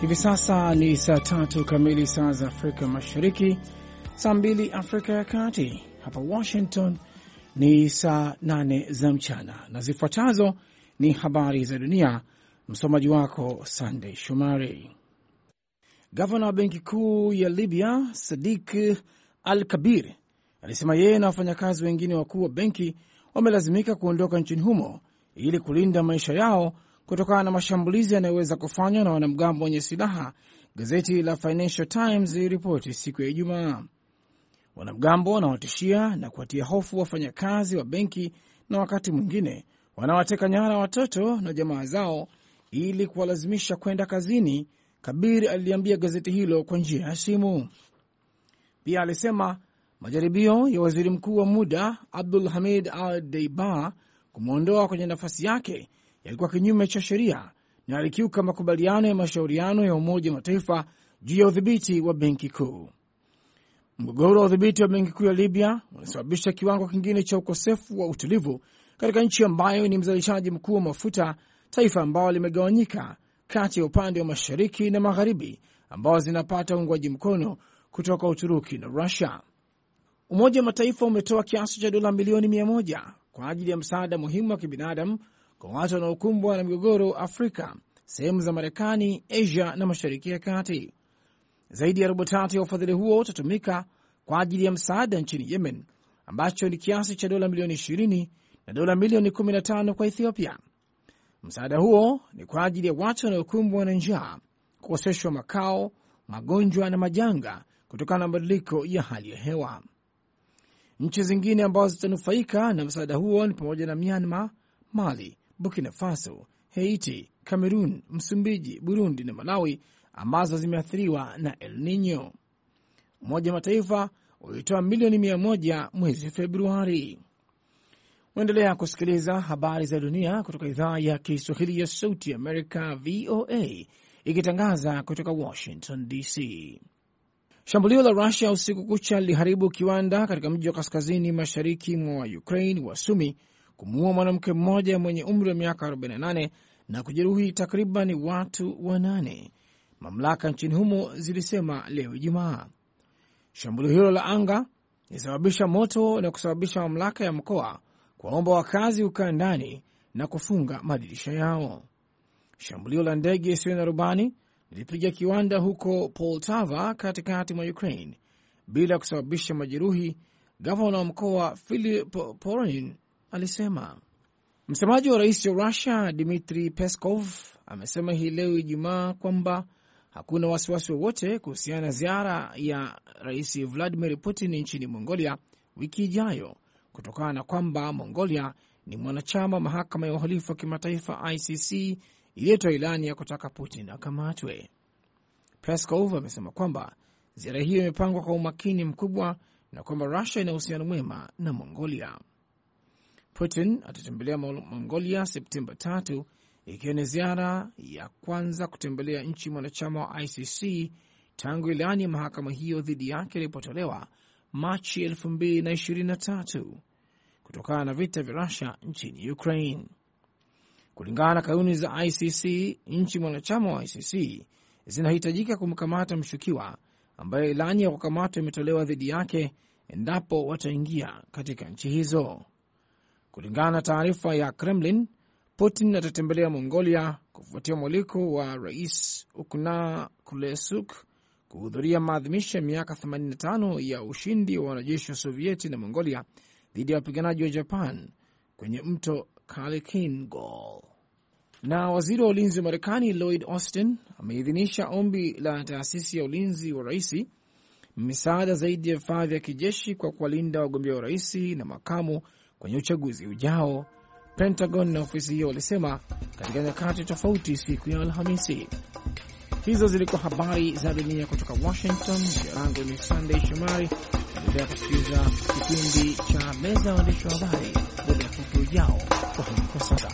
Hivi sasa ni saa 3 kamili saa za Afrika Mashariki, saa 2 Afrika ya Kati. Hapa Washington ni saa 8 za mchana, na zifuatazo ni habari za dunia. Msomaji wako Sunday Shumari. Gavana wa benki kuu ya Libya Sadiq Al-Kabir alisema yeye na wafanyakazi wengine wakuu wa benki wamelazimika kuondoka nchini humo ili kulinda maisha yao kutokana na mashambulizi yanayoweza kufanywa na wanamgambo wenye silaha, gazeti la Financial Times liliripoti siku ya Ijumaa. Wanamgambo wanawatishia na kuwatia hofu wafanyakazi wa benki na wakati mwingine wanawateka nyara watoto na jamaa zao ili kuwalazimisha kwenda kazini, Kabir aliambia gazeti hilo kwa njia ya simu. Pia alisema majaribio ya waziri mkuu wa muda Abdul Hamid al-Deiba kumwondoa kwenye nafasi yake yalikuwa kinyume cha sheria na alikiuka makubaliano ya mashauriano ya Umoja wa Mataifa juu ya udhibiti wa benki kuu. Mgogoro wa udhibiti wa benki kuu ya Libya unasababisha kiwango kingine cha ukosefu wa utulivu katika nchi ambayo ni mzalishaji mkuu wa mafuta, taifa ambalo limegawanyika kati ya upande wa mashariki na magharibi ambao zinapata uungwaji mkono kutoka Uturuki na Russia. Umoja wa Mataifa umetoa kiasi cha dola milioni 100 kwa ajili ya msaada muhimu wa kibinadamu kwa watu wanaokumbwa na migogoro Afrika, sehemu za Marekani, Asia na Mashariki ya Kati. Zaidi ya robo tatu ya ufadhili huo utatumika kwa ajili ya msaada nchini Yemen, ambacho ni kiasi cha dola milioni 20 na dola milioni 15 kwa Ethiopia. Msaada huo ni kwa ajili ya watu wanaokumbwa na njaa, kukoseshwa makao, magonjwa na majanga kutokana na mabadiliko ya hali ya hewa. Nchi zingine ambazo zitanufaika na msaada huo ni pamoja na Myanmar, Mali, Burkina Faso, Haiti, Cameroon, Msumbiji, Burundi na Malawi ambazo zimeathiriwa na El Nino. Umoja wa Mataifa ulitoa milioni 100 mwezi Februari. Unaendelea kusikiliza habari za dunia kutoka idhaa ya Kiswahili ya Sauti Amerika, VOA, ikitangaza kutoka Washington DC. Shambulio la Russia usiku kucha liliharibu kiwanda katika mji wa kaskazini mashariki mwa Ukraine wa Sumi, kumuua mwanamke mmoja mwenye umri wa miaka 48 na kujeruhi takriban watu 8, mamlaka nchini humo zilisema leo Ijumaa. Shambulio hilo la anga lilisababisha moto na kusababisha mamlaka ya mkoa kuwaomba wakazi kukaa ndani na kufunga madirisha yao. Shambulio la ndege isiyo na rubani lilipiga kiwanda huko Poltava katikati mwa Ukraine bila kusababisha majeruhi, gavana wa mkoa Filip Poronin alisema. Msemaji wa rais wa Russia Dmitry Peskov amesema hii leo Ijumaa kwamba hakuna wasiwasi wowote kuhusiana na ziara ya rais Vladimir Putin nchini Mongolia wiki ijayo, kutokana na kwamba Mongolia ni mwanachama mahakama ya uhalifu wa kimataifa ICC iliyotoa ilani ya kutaka Putin akamatwe. Peskov amesema kwamba ziara hiyo imepangwa kwa umakini mkubwa na kwamba Russia ina uhusiano mwema na Mongolia. Putin atatembelea Mongolia Septemba 3, ikiwa ni ziara ya kwanza kutembelea nchi mwanachama wa ICC tangu ilani ya mahakama hiyo dhidi yake ilipotolewa Machi 2023 kutokana na vita vya Russia nchini Ukraine. Kulingana na kanuni za ICC, nchi mwanachama wa ICC zinahitajika kumkamata mshukiwa ambaye ilani ya kukamatwa imetolewa dhidi yake endapo wataingia katika nchi hizo. Kulingana na taarifa ya Kremlin, Putin atatembelea Mongolia kufuatia mwaliko wa rais Ukna Kulesuk kuhudhuria maadhimisho ya miaka 85 ya ushindi wa wanajeshi wa Sovieti na Mongolia dhidi ya wapiganaji wa Japan kwenye mto Kalkingol. Na waziri wa ulinzi wa Marekani Lloyd Austin ameidhinisha ombi la taasisi ya ulinzi wa raisi misaada zaidi ya vifaa vya kijeshi kwa kuwalinda wagombea wa raisi na makamu kwenye uchaguzi ujao, Pentagon na ofisi hiyo walisema katika nyakati tofauti siku ya Alhamisi. Hizo zilikuwa habari za dunia kutoka Washington. Jina langu ni Sunday Shumari. Endelea kusikiliza kipindi cha meza waandishi wa habari muda mfupi ujao. Kwa sasa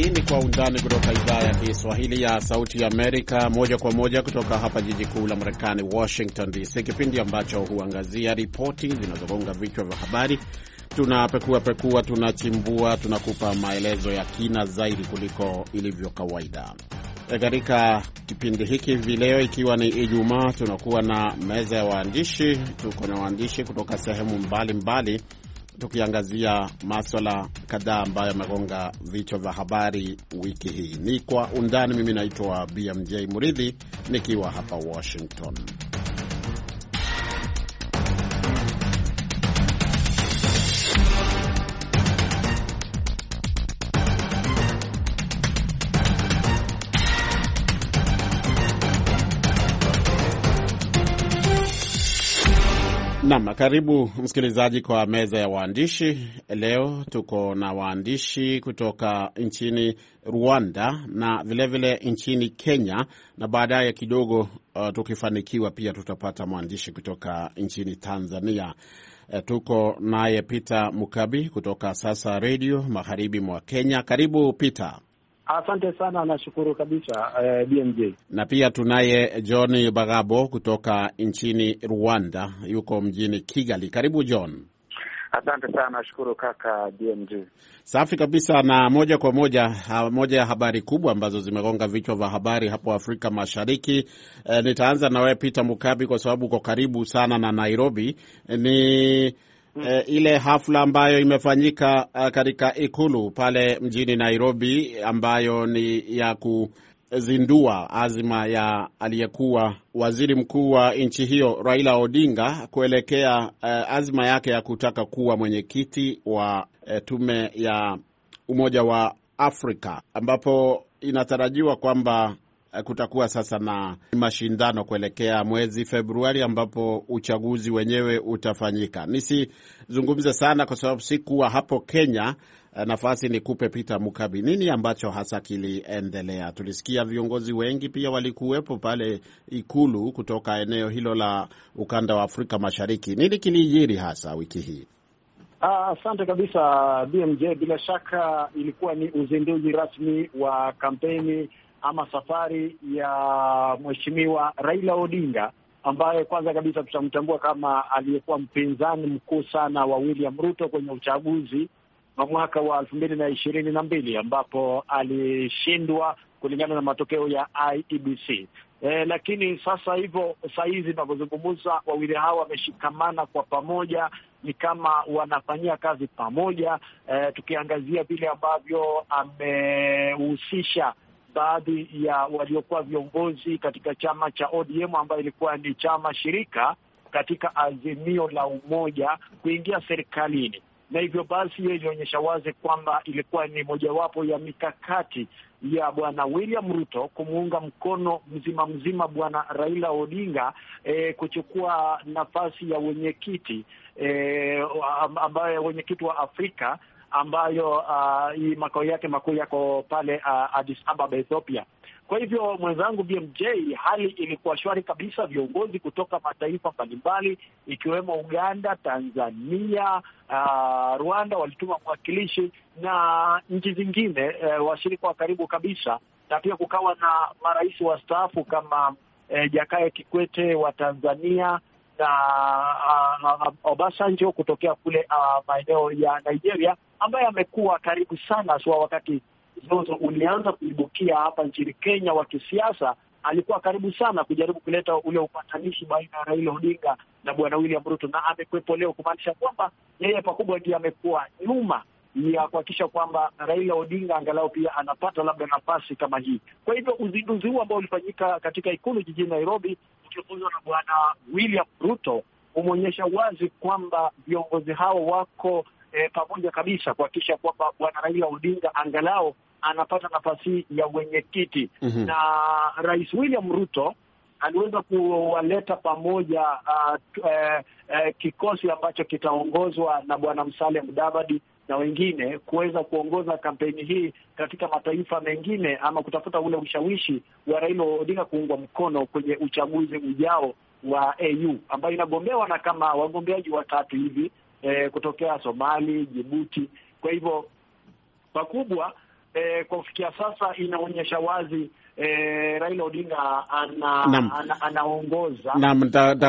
Hii ni Kwa Undani kutoka idhaa ya Kiswahili ya Sauti ya Amerika, moja kwa moja kutoka hapa jiji kuu la Marekani, Washington DC, kipindi ambacho huangazia ripoti zinazogonga vichwa vya habari. Tunapekua, tunachimbua, tunakupa maelezo ya kina zaidi kuliko ilivyo kawaida. Katika kipindi hiki hivi leo, ikiwa ni Ijumaa, tunakuwa na meza ya waandishi. Tuko na waandishi kutoka sehemu mbalimbali tukiangazia masuala kadhaa ambayo yamegonga vichwa vya habari wiki hii. Ni Kwa Undani. Mimi naitwa BMJ Muridhi nikiwa hapa Washington. Naam, karibu msikilizaji kwa meza ya waandishi. Leo tuko na waandishi kutoka nchini Rwanda na vilevile nchini Kenya, na baadaye kidogo tukifanikiwa pia tutapata mwandishi kutoka nchini Tanzania. Tuko naye Peter Mukabi kutoka Sasa Radio magharibi mwa Kenya. Karibu Peter. Asante sana, nashukuru kabisa BMJ. Na pia tunaye John Bagabo kutoka nchini Rwanda, yuko mjini Kigali. Karibu John. Asante sana, nashukuru kaka BMJ. Safi kabisa, na moja kwa moja ya habari kubwa ambazo zimegonga vichwa vya habari hapo Afrika Mashariki. Nitaanza na wewe Peter Mukabi kwa sababu uko karibu sana na Nairobi. Ni ile hafla ambayo imefanyika katika ikulu pale mjini Nairobi, ambayo ni ya kuzindua azma ya aliyekuwa waziri mkuu wa nchi hiyo Raila Odinga kuelekea azma yake ya kutaka kuwa mwenyekiti wa tume ya Umoja wa Afrika, ambapo inatarajiwa kwamba kutakuwa sasa na mashindano kuelekea mwezi Februari ambapo uchaguzi wenyewe utafanyika. Nisizungumze sana kwa sababu sikuwa hapo Kenya. Nafasi nikupe Peter Mukabi, nini ambacho hasa kiliendelea? Tulisikia viongozi wengi pia walikuwepo pale ikulu kutoka eneo hilo la ukanda wa Afrika Mashariki. Nini kilijiri hasa wiki hii? Asante kabisa BMJ. Bila shaka ilikuwa ni uzinduzi rasmi wa kampeni ama safari ya Mheshimiwa Raila Odinga, ambaye kwanza kabisa tutamtambua kama aliyekuwa mpinzani mkuu sana wa William Ruto kwenye uchaguzi wa mwaka wa 2022 ambapo alishindwa kulingana na matokeo ya IEBC. Lakini sasa hivyo saa hizi tunavyozungumza, wawili hawa wameshikamana kwa pamoja, ni kama wanafanyia kazi pamoja. Tukiangazia vile ambavyo amehusisha baadhi ya waliokuwa viongozi katika chama cha ODM ambayo ilikuwa ni chama shirika katika azimio la umoja kuingia serikalini, na hivyo basi yeye ilionyesha wazi kwamba ilikuwa ni mojawapo ya mikakati ya bwana William Ruto kumuunga mkono mzima bwana Raila Odinga kuchukua nafasi ya wenyekiti ambayo wenyekiti wa Afrika ambayo makao yake makuu yako pale Addis Ababa, Ethiopia. Kwa hivyo mwenzangu BMJ, hali ilikuwa shwari kabisa. Viongozi kutoka mataifa mbalimbali ikiwemo Uganda, Tanzania, Rwanda walituma mwakilishi na nchi zingine washirika wa karibu kabisa, na pia kukawa na marais wastaafu kama Jakaya Kikwete wa Tanzania na Obasanjo kutokea kule maeneo ya Nigeria, ambaye amekuwa karibu sana swa wakati zozo ulianza kuibukia hapa nchini Kenya wa kisiasa. Alikuwa karibu sana kujaribu kuleta ule upatanishi baina ya Raila Odinga na bwana William Ruto, na amekwepo leo, kumaanisha kwamba yeye pakubwa ndiye amekuwa nyuma ya kuhakikisha kwamba Raila Odinga angalau pia anapata labda nafasi kama hii. Kwa hivyo uzinduzi huu ambao ulifanyika katika ikulu jijini Nairobi ukiongozwa na bwana William Ruto umeonyesha wazi kwamba viongozi hao wako pamoja kabisa kuhakikisha kwamba bwana Raila Odinga angalau anapata nafasi ya wenyekiti. Na Rais William Ruto aliweza kuwaleta pamoja kikosi ambacho kitaongozwa na bwana Musalia Mudavadi na wengine kuweza kuongoza kampeni hii katika mataifa mengine, ama kutafuta ule ushawishi wa Raila Odinga kuungwa mkono kwenye uchaguzi ujao wa AU ambayo inagombewa na kama wagombeaji watatu hivi kutokea Somali, Djibouti. Kwa hivyo pakubwa kwa kufikia sasa inaonyesha wazi Raila Odinga anaongoza. Naam,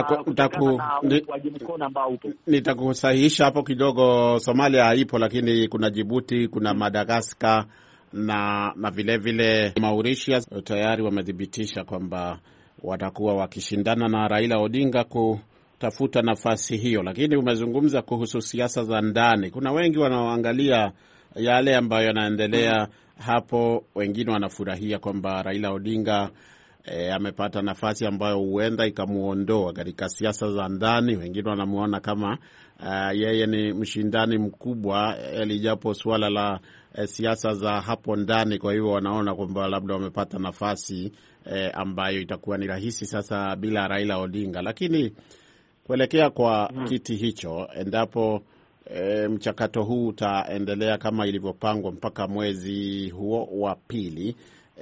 nitakusahihisha hapo kidogo. Somalia haipo, lakini kuna Djibouti, kuna Madagascar na vile vile Mauritius tayari wamethibitisha kwamba watakuwa wakishindana na Raila Odinga kutafuta nafasi hiyo. Lakini umezungumza kuhusu siasa za ndani. Kuna wengi wanaoangalia yale ambayo yanaendelea hapo. Wengine wanafurahia kwamba Raila Odinga amepata nafasi ambayo huenda ikamuondoa katika siasa za ndani. Wengine wanamuona kama yeye ni mshindani mkubwa, lijapo suala la siasa za hapo ndani. Kwa hivyo wanaona kwamba labda wamepata nafasi ambayo itakuwa ni rahisi sasa bila Raila Odinga. Lakini kuelekea kwa kiti hicho, endapo mchakato huu utaendelea kama ilivyopangwa mpaka mwezi huo wa pili,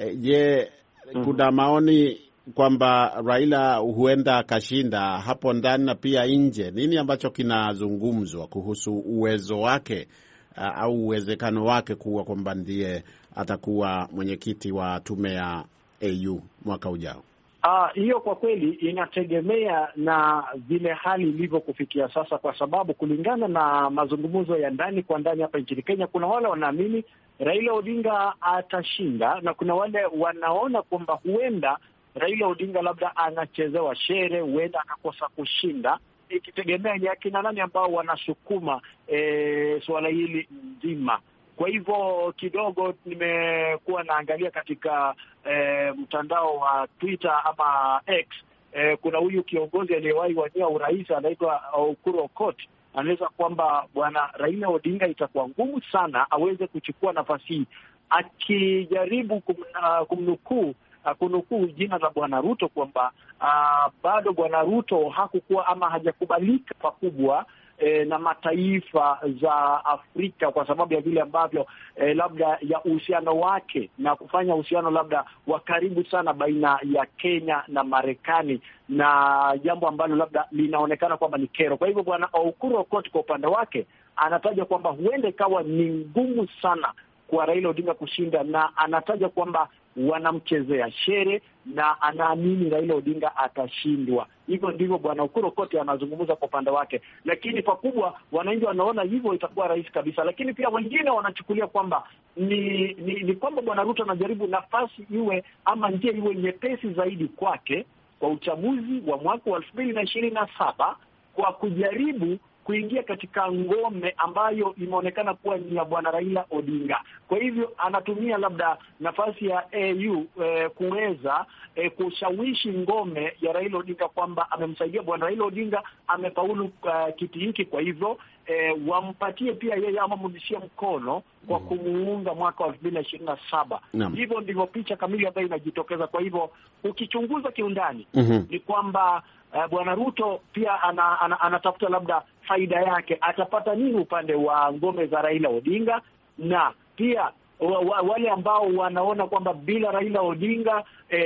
kuna maoni kwamba Raila huenda akashinda hapo ndani na pia nje? Nini ambacho kinazungumzwa kuhusu uwezo wake au uwezekano wake kuwa kwamba ndiye atakuwa mwenyekiti wa tume ya AU mwaka ujao? Hiyo kwa kweli inategemea na vile hali ilivyo kufikia sasa, kwa sababu kulingana na mazungumzo ya ndani kwa ndani hapa nchini Kenya, kuna wale wanaamini Raila Odinga atashinda na kuna wale wanaona kwamba huenda Raila Odinga labda anachezewa shere, huenda akakosa kushinda, ikitegemea ni akina nani ambao wanasukuma suala hili nzima. Kwa hivyo kidogo nimekuwa naangalia katika mtandao wa Twitter ama X, kuna huyu kiongozi aliyewahi wania urais anaitwa Okuru Okot, anaweza kwamba bwana Raila Odinga itakuwa ngumu sana aweze kuchukua nafasi hii, akijaribu kunukuu jina la bwana Ruto kwamba bado bwana Ruto hakukuwa ama hajakubalika pakubwa na mataifa za Afrika kwa sababu ya vile ambavyo labda ya uhusiano wake na kufanya uhusiano labda wa karibu sana baina ya Kenya na Marekani, na jambo ambalo labda linaonekana kwamba ni kero. Kwa hivyo bwana Okuru Okot kwa upande wake anataja kwamba huenda ikawa ni ngumu sana kwa Raila Odinga kushinda, na anataja kwamba wanamchezea shere na anaamini Raila Odinga atashindwa. Hivyo ndivyo bwana Okuru Okot anazungumza kwa upande wake, lakini pakubwa wananchi wanaona hivyo itakuwa rahisi kabisa. Lakini pia wengine wanachukulia kwamba ni kwamba bwana Ruto anajaribu nafasi iwe ama njia iwe nyepesi zaidi kwake kwa uchaguzi wa mwaka wa 2027 kwa kujaribu kuingia katika ngome ambayo imeonekana kuwa ni ya bwana Raila Odinga. Kwa hivyo anatumia labda nafasi ya AU kuweza kushawishi ngome ya Raila Odinga kwamba amemsaidia bwana Raila Odinga, amefaulu kiti hiki, kwa hivyo wampatie pia yeye ama mrudishie mkono kwa kumuunga mwaka wa 2027. Hivyo ndivyo picha kamili ambayo inajitokeza. Kwa hivyo ukichunguza kiundani ni kwamba bwana Ruto pia anatafuta labda faida yake, atapata nini upande wa ngome za Raila Odinga, na pia wale ambao wanaona kwamba bila Raila Odinga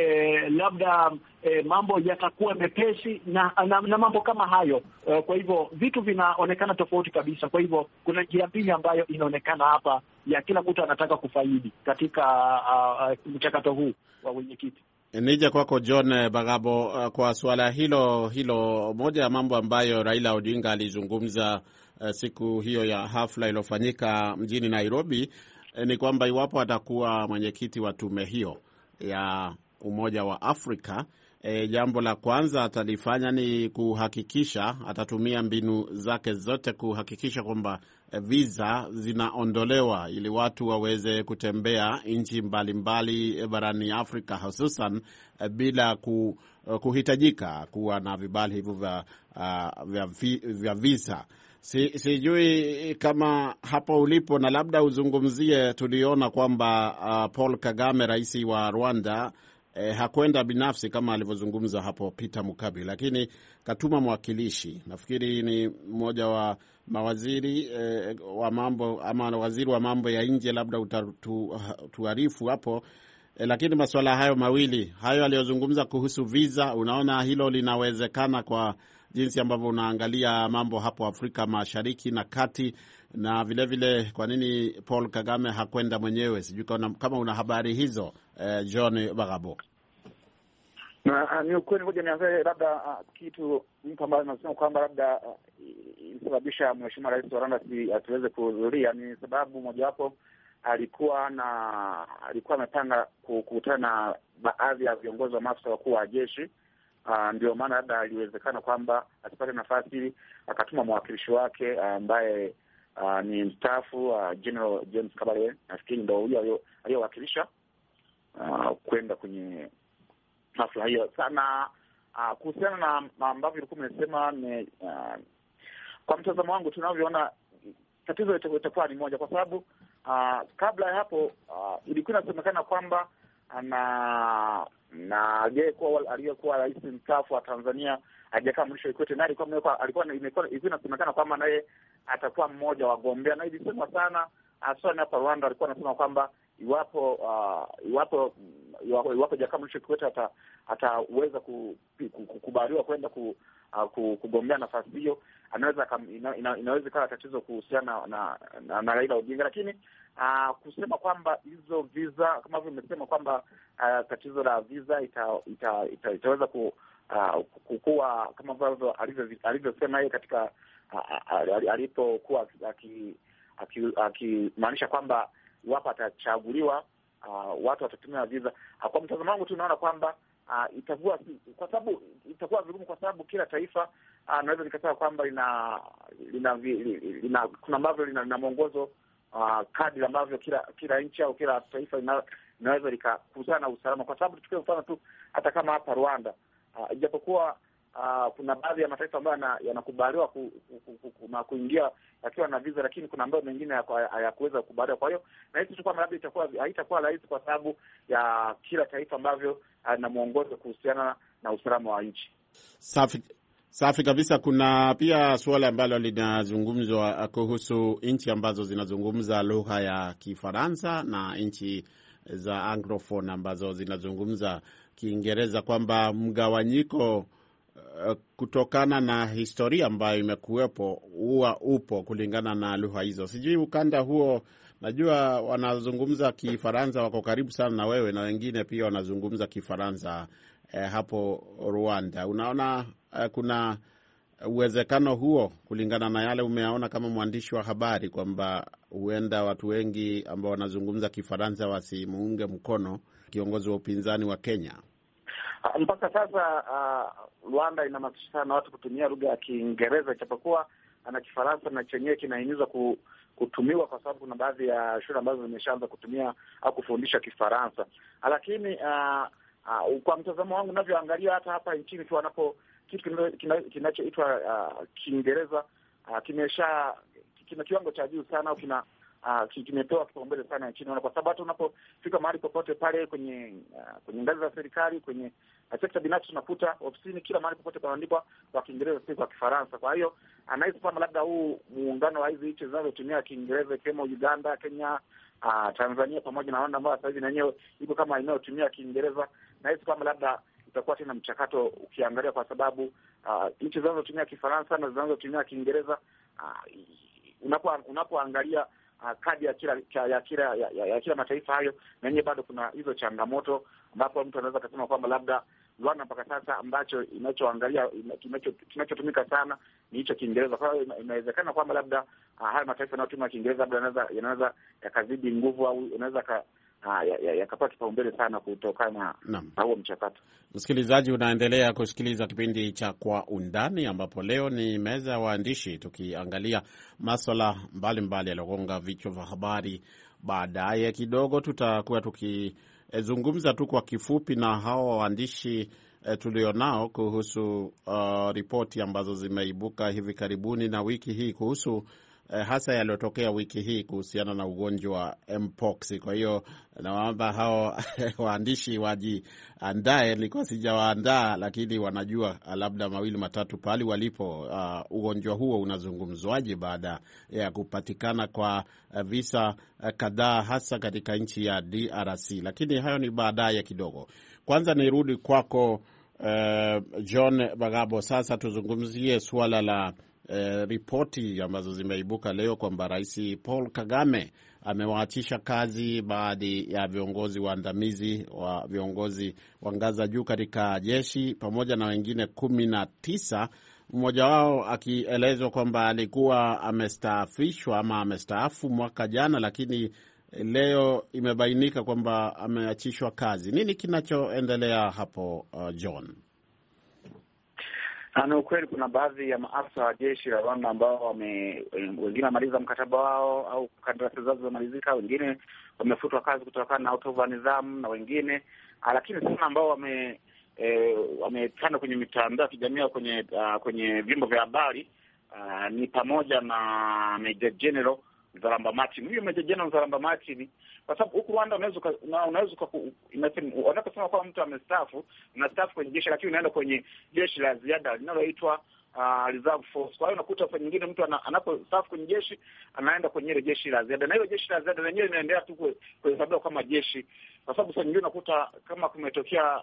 labda mambo yatakuwa mepesi na mambo kama hayo. Kwa hivyo vitu vinaonekana tofauti kabisa. Kwa hivyo kuna njia mbili ambayo inaonekana hapa ya kila mtu anataka kufaidi katika mchakato huu wa wenyekiti. Nije kwako John Bagabo, kwa suala hilo moja ya mambo ambayo Raila Odinga alizungumza siku hiyo ya hafla iliyofanyika mjini Nairobi ni kwamba iwapo atakuwa mwenyekiti wa tume hiyo ya Umoja wa Afrika, jambo la kwanza atalifanya ni kuhakikisha, atatumia mbinu zake zote kuhakikisha kwamba visa zinaondolewa ili watu waweze kutembea nchi mbalimbali barani Afrika, hususan bila kuhitajika kuwa na vibali hivyo vya visa. Sijui kama hapo ulipo, na labda uzungumzie, tuliona kwamba Paul Kagame, rais wa Rwanda, hakwenda binafsi kama alivyozungumza hapo Peter Mukabi, lakini katuma mwakilishi. Nafikiri ni mmoja wa mawaziri wa mambo ama waziri wa mambo ya nje, labda utatuarifu hapo. Lakini masuala hayo mawili hayo aliyozungumza kuhusu visa, unaona hilo linawezekana kwa jinsi ambavyo unaangalia mambo hapo Afrika Mashariki na Kati, na vile kwa nini Paul Kagame hakwenda mwenyewe. Sijui kama una habari hizo, John Bagabo. Na ni ukweli, ngoja nianze labda kitu mtu ambaye anasema kwamba labda ilisababisha Mheshimiwa Rais wa Rwanda asiweze kuhudhuria, ni sababu mojawapo alikuwa amepanga kukutana na baadhi ya viongozi wa maafisa wakuu wa jeshi. Ndio maana labda aliwezekana kwamba asipate nafasi ili akatuma mwakilishi wake ambaye ni mstaafu General James Kabarebe. Nafikiri ndio huyo aliyowakilisha kwenda kwenye hafla hiyo. Sana kuhusiana na ambavyo ilikuwa umesema, kwa mtazamo wangu tunavyoona tatizo itakuwa ni moja, kwa sababu kabla ya hapo ilikuwa inasemekana kwamba na aliyekuwa rais mstaafu wa Tanzania Jakaya Mrisho Kikwete naye ilikuwa inasemekana kwamba naye atakuwa mmoja wa wagombea, na ilisemwa sana hasa hapa Rwanda. Alikuwa anasema kwamba iwapo Jakaya Mrisho Kikwete ataweza kukubaliwa kwenda kugombea nafasi hiyo, inaweza ikawa tatizo kuhusiana na Raila Odinga. Lakini kusema kwamba hizo visa, kama vile nimesema kwamba tatizo la visa itaweza kukua kama ambavyo alivyosema yeye katika alipokuwa akimaanisha kwamba iwapo atachaguliwa watu watatumia visa. Kwa mtazamo wangu tunaona kwamba itakuwa vigumu, kwa sababu kila taifa naweza nikasema kwamba kuna ambavyo lina mwongozo kadri ambavyo kila nchi au kila taifa inaweza likakusana na usalama. Kwa sababu tuchukue mfano tu, hata kama hapa Rwanda, ijapokuwa kuna baadhi ya mataifa ambayo yanakubaliwa kuingia yakiwa na visa, lakini kuna ambayo mengine hayakuweza kukubaliwa. Kwa hiyo na hisi tu kwamba labda haitakuwa rahisi, kwa sababu ya kila taifa ambavyo na mwongozo kuhusiana na usalama wa nchi. Safi kabisa. Kuna pia suala ambalo linazungumzwa kuhusu nchi ambazo zinazungumza lugha ya Kifaransa na nchi za Anglophone ambazo zinazungumza Kiingereza, kwamba mgawanyiko kutokana na historia ambayo imekuwepo huwa upo kulingana na lugha hizo. Sijui ukanda huo, najua wanazungumza Kifaransa wako karibu sana na wewe, na wengine pia wanazungumza Kifaransa hapo Rwanda. Unaona kuna uwezekano huo kulingana na yale umeona kama mwandishi wa habari, kwamba huenda watu wengi ambao wanazungumza Kifaransa wasimuunge mkono kiongozi wa upinzani wa Kenya? Mpaka sasa Rwanda inahamasisha sana watu kutumia lugha ya Kiingereza, ijapokuwa na Kifaransa na chenyewe kinahimizwa kutumiwa, kwa sababu kuna baadhi ya shule ambazo zimeshaanza kutumia au kufundisha Kifaransa. Lakini kwa mtazamo wangu ninavyoangalia, hata hapa nchini tu wanapo kitu kinachoitwa Kiingereza kina kiwango cha juu sana, au kimepewa kipaumbele sana nchini, kwa sababu hata unapofika mahali popote pale kwenye ngazi za serikali, kwenye sekta binafsi, unakuta ofisini kila mahali popote panaandikwa kwa Kiingereza, si kwa Kifaransa. Kwa hiyo anahisi kwamba labda huu muungano wa hizi nchi zinazotumia Kiingereza kama Uganda, Kenya, Tanzania pamoja na Rwanda ambao sasa hivi na yenyewe iko kama inayotumia Kiingereza, nahisi kwamba labda itakuwa tena mchakato ukiangalia, kwa sababu nchi zinazotumia Kifaransa na zinazotumia Kiingereza, unapoangalia kadi ya kila mataifa hayo, na yenyewe bado kuna hizo changamoto, ambapo mtu anaweza kusema kwamba labda Rwanda mpaka sasa ambacho inachoangalia kinachotumika sana ni hicho Kiingereza. Kwa hiyo inawezekana kwamba labda haya mataifa yanayotumia Kiingereza labda yanaweza yakazidi nguvu, au yanaweza yakapata kipaumbele sana kutokana na huo mchakato. Msikilizaji, unaendelea kusikiliza kipindi cha Kwa Undani, ambapo leo ni meza ya waandishi, tukiangalia masuala mbalimbali yaliyogonga vichwa vya habari. Baadaye kidogo tutakuwa tukizungumza tu kwa kifupi na hao waandishi tulionao kuhusu ripoti ambazo zimeibuka hivi karibuni na wiki hii kuhusu hasa yaliyotokea wiki hii kuhusiana na ugonjwa wa Mpox. Kwa hiyo nawaomba hao waandishi wajiandae, nilikuwa sijawaandaa, lakini wanajua labda mawili matatu pale walipo, ugonjwa huo unazungumzwaje baada ya kupatikana kwa visa kadhaa hasa katika nchi ya DRC. Lakini hayo ni baadaye kidogo. Kwanza nirudi kwako John Bagabo, sasa tuzungumzie suala la ripoti ambazo zimeibuka leo kwamba Rais Paul Kagame amewaachisha kazi baadhi ya viongozi waandamizi wa viongozi wa ngazi za juu katika jeshi pamoja na wengine 19, mmoja wao akielezwa kwamba alikuwa amestaafishwa ama amestaafu mwaka jana, lakini leo imebainika kwamba ameachishwa kazi. Nini kinachoendelea hapo, John? Ni ukweli kuna baadhi ya maafisa wa jeshi la Rwanda ambao wengine wamaliza mkataba wao au kandarasi zao zimemalizika, wengine wamefutwa kazi kutokana na utovu wa nidhamu na wengine, lakini sana ambao wamepanda kwenye mitandao ya kijamii kwenye vyombo vya habari ni pamoja na Major General Nzaramba Martin. Huyo Major General Nzaramba Martin, kwa sababu huku Rwanda unaweza unaposema kwa mtu amestaafu, unastaafu kwenye jeshi lakini unaenda kwenye jeshi la ziada linaloitwa reserve force. Kwa hiyo unakuta kwa nyingine mtu anapostaafu kwenye jeshi anaenda kwenye ile jeshi la ziada, na ile jeshi la ziada lenyewe linaendelea tu kuhesabiwa kama jeshi, kwa sababu sasa nyingine unakuta kama kumetokea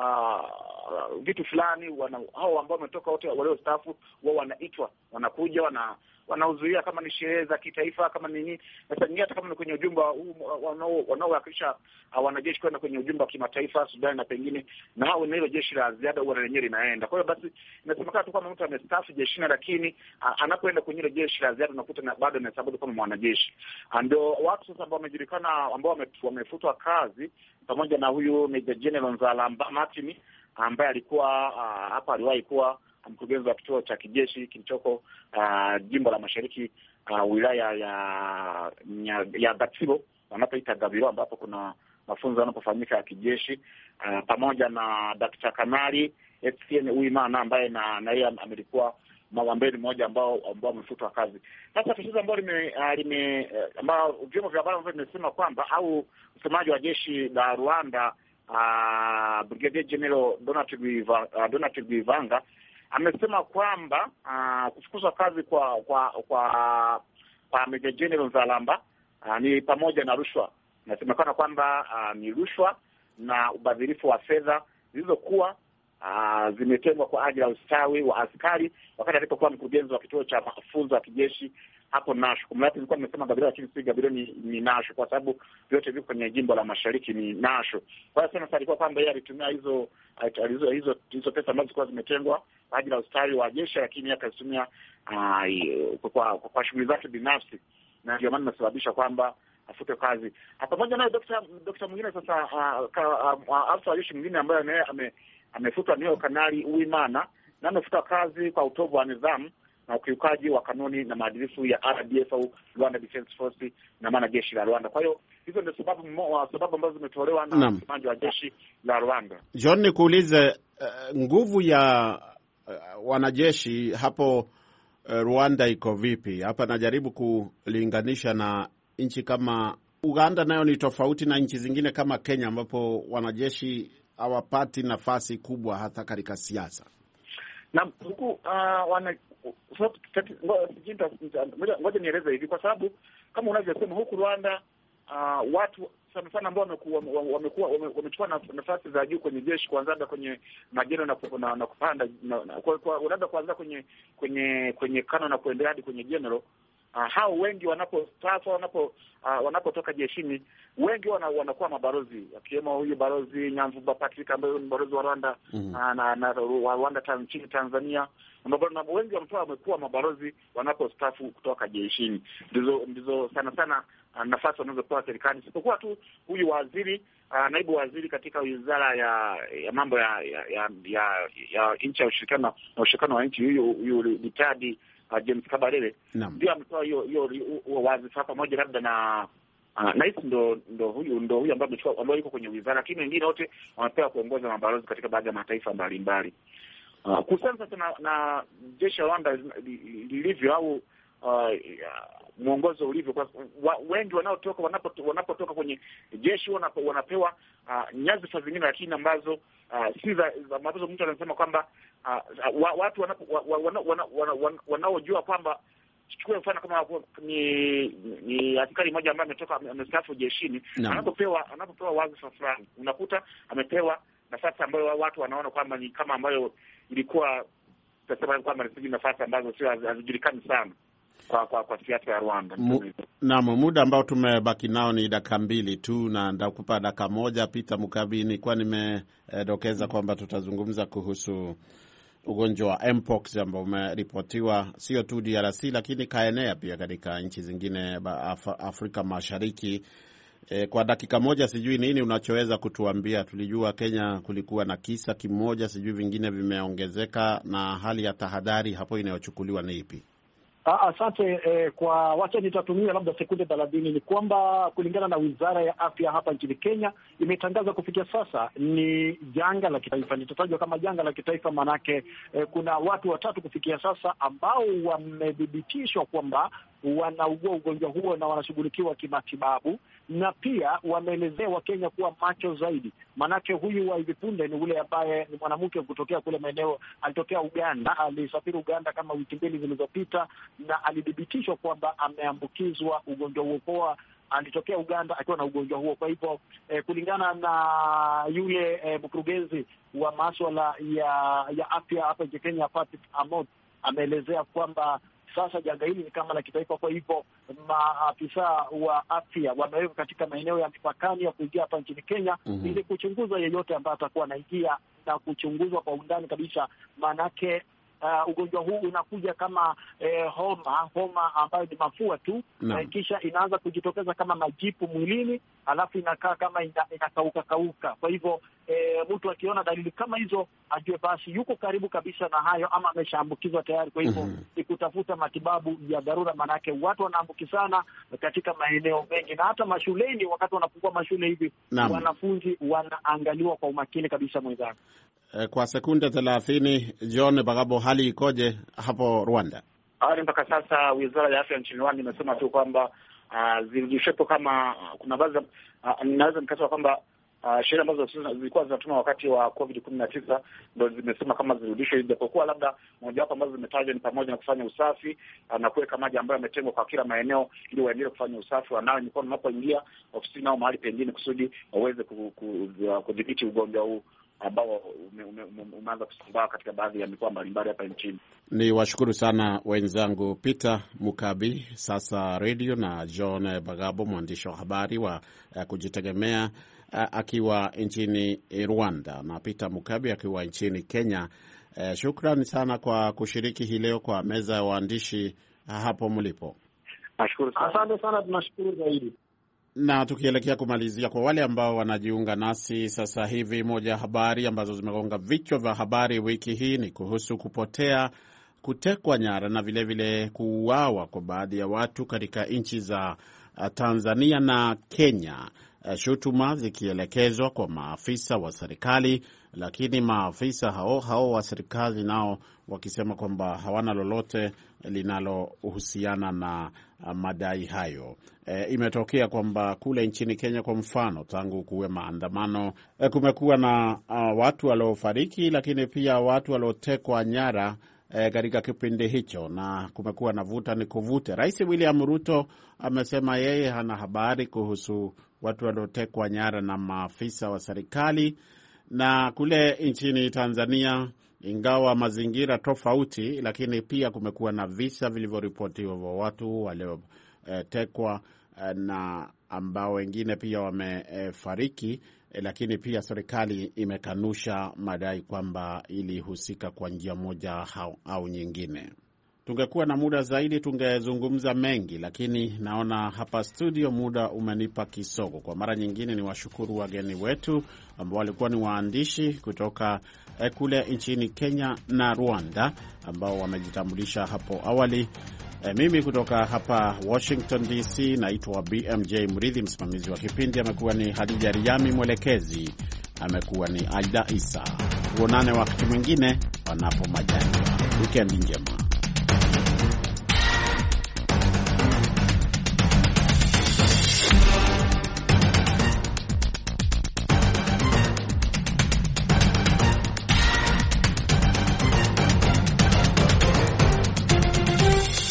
vitu fulani, hao ambao wametoka wote waliostaafu wao wanaitwa, wanakuja wanahudhuria kama ni sherehe za kitaifa kama nini. Sasa nyingine hata kama ni kwenye ujumbe wanaowakilisha wanajeshi kwenda kwenye ujumbe wa kimataifa Sudan na pengine, na hao ni ile jeshi la ziada huwa lenyewe linaenda. Kwa hiyo basi inasemekana tu kama mtu amestaafu jeshini, lakini anapoenda kwenye ile jeshi la ziada unakuta bado anahesabiwa kama mwanajeshi. Ndio watu sasa ambao wamejulikana ambao wamefutwa kazi pamoja na huyu Major General Nzaramba Martin ambaye alikuwa hapa aliwahi kuwa mkurugenzi wa kituo cha kijeshi kilichoko jimbo la Mashariki, wilaya ya Gatsibo wanapoita Gabiro, ambapo kuna mafunzo yanapofanyika ya kijeshi, pamoja na Dr. Kanali Etienne Uwimana ambaye na yeye amelikuwa mawambeni mmoja ambao wamefutwa kazi. Sasa tatizo ambalo ambao vyombo vya habari vimesema kwamba, au msemaji wa jeshi la Rwanda Brigadier General Donald Rwivanga amesema kwamba kufukuzwa kazi kwa Major General Nzaramba ni pamoja na rushwa. Inasemekana kwamba ni rushwa na ubadhirifu wa fedha zilizokuwa zimetengwa kwa ajili ya ustawi wa askari wakati alipokuwa mkurugenzi wa kituo cha mafunzo ya kijeshi hapo Nasho. Kumlati nilikuwa nimesema Gabiro, lakini si Gabiro, ni Nasho, kwa sababu vyote viko kwenye jimbo la Mashariki ni Nasho. Kwa hiyo sasa alikuwa kwamba yeye alitumia hizo pesa ambazo zilikuwa zimetengwa kwa ajili ya ustawi wa jeshi, lakini akazitumia kwa shughuli zake binafsi, na ndio maana inasababisha kwamba afute kazi. Pamoja na dokta mwingine sasa, afisa wa jeshi mwingine ambaye naye amefutwa ni Kanali Uwimana, na amefutwa kazi kwa utovu wa nidhamu na ukiukaji wa kanuni na maadilifu ya RDF au Rwanda Defense Force na maana jeshi la Rwanda. Kwa hiyo hizo ndio sababu ambazo zimetolewa na msemaji wa jeshi la Rwanda. John, nikuulize, nguvu ya wanajeshi hapo Rwanda iko vipi? Hapa najaribu kulinganisha na nchi kama Uganda, nayo ni tofauti na nchi zingine kama Kenya, ambapo wanajeshi hawapati nafasi kubwa hata katika siasa. Na huku ngoja nieleze hivi, kwa sababu kama unavyosema huku Rwanda watu sana sana ambao wamechukua nafasi za juu kwenye jeshi, kuanza kwenye majeno na kupanda labda kuanza kwenye kano na kuendelea hadi kwenye general. Hao wengi wanapostaafu wanapotoka jeshini, wengi wanakuwa mabalozi, akiwemo huyu balozi Nyamvumba Patrick ambaye ni balozi wa Rwanda na Rwanda nchini Tanzania, na wengi wamekuwa mabalozi wanapostaafu kutoka jeshini. Ndizo sana sana nafasi wanazopewa serikali, isipokuwa tu huyu waziri, naibu waziri katika wizara ya mambo ya nchi ya ushirikiano wa nchi, huyu Litadi James Kabarebe ndio ametoa hiyo wazifa pamoja labda na hisi ndo huyu ambaye yuko kwenye wizara, lakini wengine wote wamepewa kuongoza mabalozi katika baadhi ya mataifa mbalimbali. Kuhusiana sasa na jeshi la Rwanda lilivyo au mwongozo ulivyo, kwa wengi wanapotoka kwenye jeshi wanapewa nyadhifa zingine, lakini ambazo si ambazo mtu anasema kwamba watu wanaojua kwamba, chukua mfano kama ni askari mmoja ambaye amestaafu jeshini, anapopewa wadhifa fulani, unakuta amepewa nafasi ambayo watu wanaona kwamba ni kama ambayo ilikuwa tutasema kwamba ni nafasi ambazo sio hazijulikani sana kwa siasa ya Rwanda. Naam, muda ambao tumebaki nao ni dakika 2 tu, na ndakupa dakika 1. Peter Mukabi, nilikuwa nimedokeza kwamba tutazungumza kuhusu ugonjwa wa Mpox ambao umeripotiwa sio tu DRC lakini kaenea pia katika nchi zingine Afrika Mashariki. Kwa dakika 1, sijui nini unachoweza kutuambia? Tulijua Kenya kulikuwa na kisa kimoja, sijui vingine vimeongezeka, na hali ya tahadhari hapo inayochukuliwa ni ipi? Asante. Kwa wacha nitatumia labda sekunde 30. Ni kwamba kulingana na Wizara ya Afya hapa nchini Kenya imetangaza kufikia sasa ni janga la kitaifa. Litatajwa kama janga la kitaifa manake kuna watu 3 kufikia sasa ambao wamethibitishwa kwamba wanaugua ugonjwa huo na wanashughulikiwa kimatibabu, na pia wameelezea Wakenya kuwa macho zaidi. Manake huyu wa hivi punde ni ule ambaye ni mwanamke kutokea kule maeneo, alitokea Uganda, alisafiri Uganda kama wiki 2 zilizopita, na alithibitishwa kwamba ameambukizwa ugonjwa huo. Alitokea Uganda akiwa na ugonjwa huo. Kwa hivyo kulingana na yule mkurugenzi wa masuala ya afya hapa nchini Kenya, Patrick Amot, ameelezea kwamba sasa janga hili ni kama la kitaifa. Kwa hivyo maafisa wa afya wamewekwa katika maeneo ya mipakani ya kuingia hapa nchini Kenya ili kuchunguza yeyote ambaye atakuwa anaingia na kuchunguzwa kwa undani kabisa. Manake ugonjwa huu unakuja kama homa ambayo ni mafua tu, kisha inaanza kujitokeza kama majipu mwilini, alafu inakaa kama inakauka. Kwa hivyo mtu akiona dalili kama hizo ajue basi yuko karibu kabisa na hayo ama ameshaambukizwa tayari. Kwa hivyo ni kutafuta matibabu ya dharura, manake watu wanaambukizana katika maeneo mengi, na hata mashuleni wakati wanafungua mashule hivi wanafunzi wanaangaliwa kwa umakini kabisa. Mwenzangu, kwa sekunde 30, John Bagabo, hali ikoje hapo Rwanda? Mpaka sasa Wizara ya Afya nchini Rwanda imesema tu kwamba zilizoshepo kama kuna baadhi naweza nikasema kwamba sheria ambazo zilikuwa zinatuma wakati wa COVID-19 ndio zimesema kama zirudishwe, japokuwa labda mojawapo ambazo zimetajwa ni pamoja na kufanya usafi na kuweka maji ambayo yametengwa kwa kila maeneo ili waendelee kufanya usafi, wanawe mikono unapoingia ofisini au mahali pengine kusudi waweze kudhibiti ugonjwa huu ambao umeanza kusambaa katika baadhi ya mikoa mbalimbali hapa nchini. Ni washukuru sana wenzangu Peter Mukabi, Sasa Radio, na John Bagabo, mwandishi wa habari wa kujitegemea akiwa nchini Rwanda, na Peter Mukabi akiwa nchini Kenya. Shukrani sana kwa kushiriki hii leo kwa meza ya waandishi hapo mlipo. Nashukuru sana. Asante sana, tunashukuru zaidi. Na tukielekea kumalizia, kwa wale ambao wanajiunga nasi sasa hivi, moja ya habari ambazo zimegonga vichwa vya habari wiki hii ni kuhusu kutekwa nyara na vilevile kuuawa kwa baadhi ya watu katika nchi za Tanzania na Kenya, shutuma zikielekezwa kwa maafisa wa serikali, lakini maafisa hao wa serikali nao wakisema kwamba hawana lolote linalohusiana na madai hayo. Imetokea kwamba kule nchini Kenya kwa mfano, tangu kuwe maandamano, kumekuwa na watu waliofariki, lakini pia watu waliotekwa nyara katika kipindi hicho, na kumekuwa na vuta ni kuvute. Rais William Ruto amesema yeye hana habari kuhusu watu waliotekwa nyara na maafisa wa serikali. Na kule nchini Tanzania, ingawa mazingira tofauti, lakini pia kumekuwa na visa vilivyoripotiwa vya watu waliotekwa na ambao wengine pia wamefariki, lakini pia serikali imekanusha madai kwamba ilihusika kwa njia moja au nyingine. Tungekuwa na muda zaidi tungezungumza mengi, lakini naona hapa studio muda umenipa kisogo. Kwa mara nyingine ni washukuru wageni wetu ambao walikuwa ni waandishi kutoka kule nchini Kenya na Rwanda ambao wamejitambulisha hapo awali. Mimi kutoka hapa Washington DC naitwa BMJ Mridhi, msimamizi wa kipindi amekuwa ni Hadija Riyami, mwelekezi amekuwa ni Aida Isa. Tuonane wakati mwingine panapo majaliwa. Weekend njema.